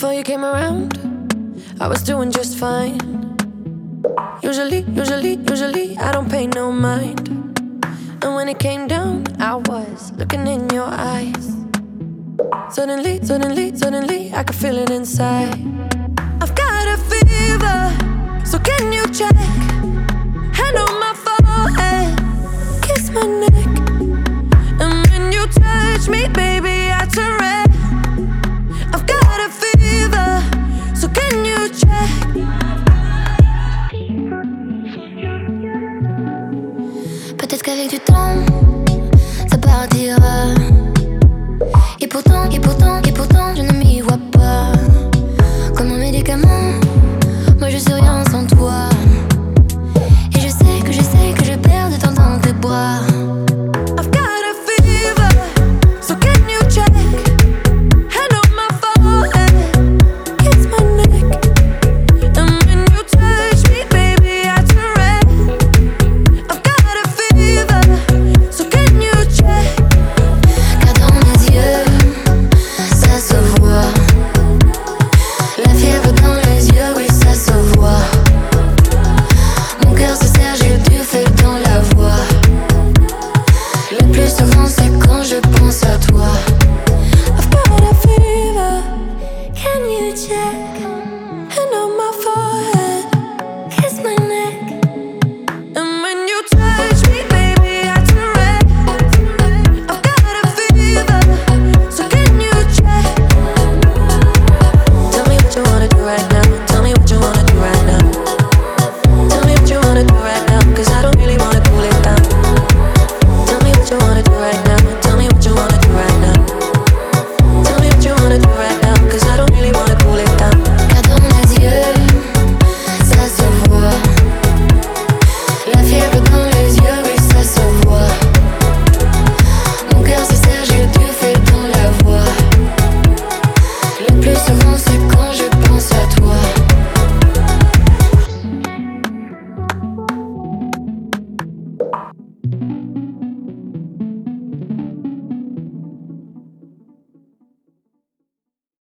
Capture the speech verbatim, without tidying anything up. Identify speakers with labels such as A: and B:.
A: Before you came around, I was doing just fine. Usually, usually, usually, I don't pay no mind. And when it came down, I was looking in your eyes. Suddenly, suddenly, suddenly, I could feel it inside. I've got a fever, so can you check? Hand on my forehead, kiss my neck. And when you touch me, baby, I turn red. I've got a fever, so can you check?
B: Peut-être qu'avec du temps, ça partira. Et pourtant, et pourtant